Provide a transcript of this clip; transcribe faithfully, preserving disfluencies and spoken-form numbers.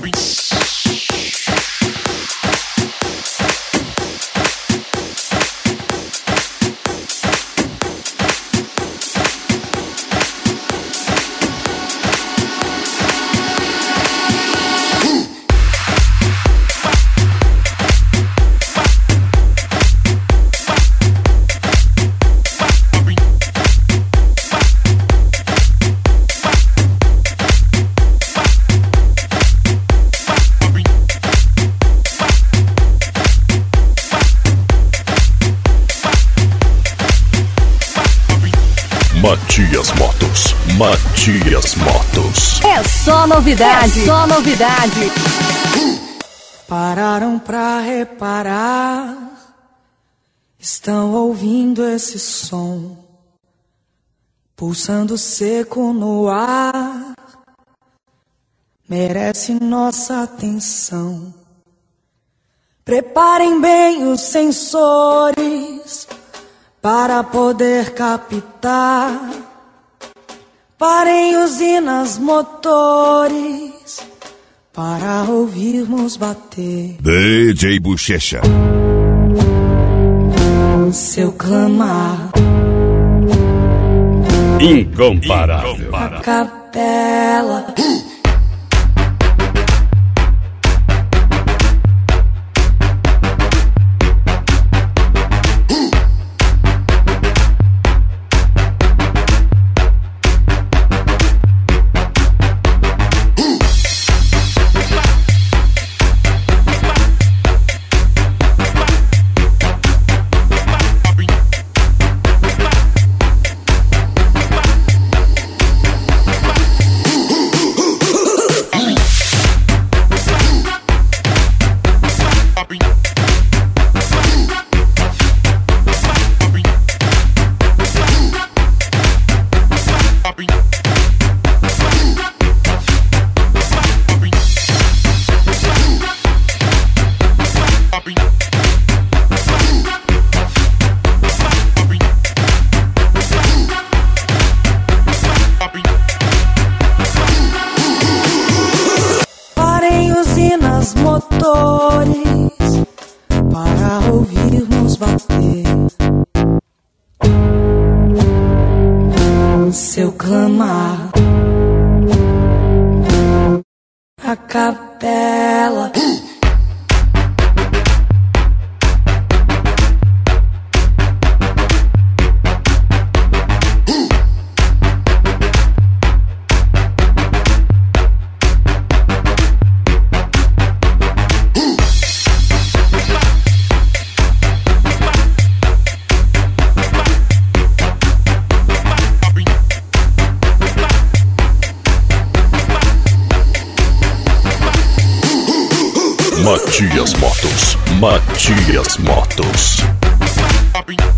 Matias Motos, Matias Motos. É só novidade, é só novidade. Pararam pra reparar, estão ouvindo esse som, pulsando seco no ar, merece nossa atenção. Preparem bem os sensores para poder captar. Parem usinas, motores, para ouvirmos bater. D J Bochecha. Seu clamar incomparável. A capela. Motores para ouvirmos bater. Seu clamar, a capela. Matias Motos, Matias Motos.